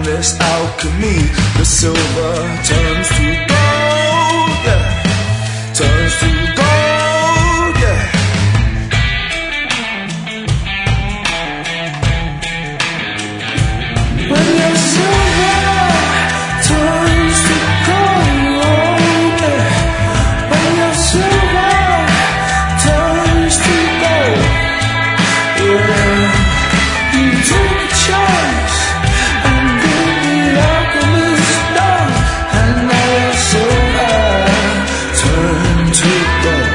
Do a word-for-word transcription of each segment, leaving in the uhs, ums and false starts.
timeless alchemy. The silver turns to gold, yeah. Turns to gold, yeah. When your silver turns to gold, yeah. When your silver turns to gold, yeah. You take a chance and give the alchemist down, and now your silver turn to gold.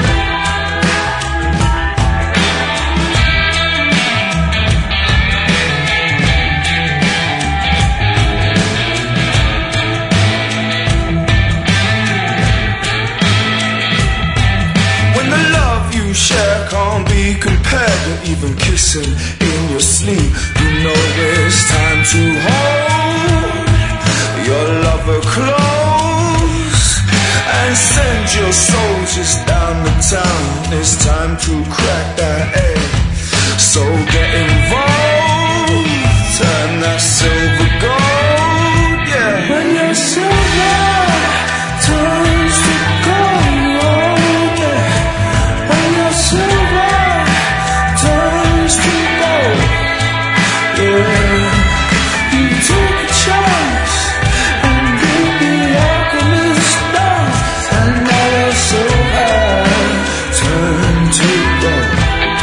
When the love you share can't be compared to even kissing in your sleep, you know it's time to hold your lover close and send your soldiers down the town. It's time to crack that egg, so get involved, turn that silver gold, yeah. When your silver turns to gold, yeah. When your silver turns to gold, yeah. You take a chance and give the alchemist down, and now your silver turn to gold.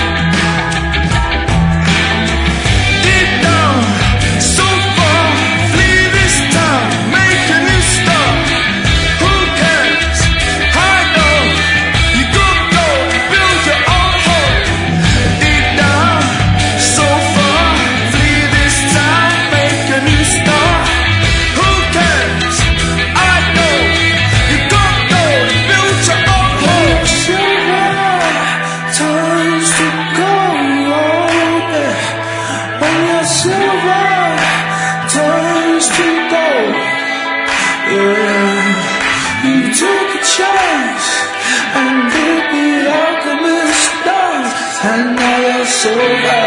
Deep down, so far, flee this town, make a new start. Who cares? I know you could go build your own home. Deep down, so far, flee this town, make a new start. Who cares? I know you could go build your own home. Silver turns to gold, yeah. When your silver turns to gold, yeah. You take a chance and give the alchemist down, and now your silver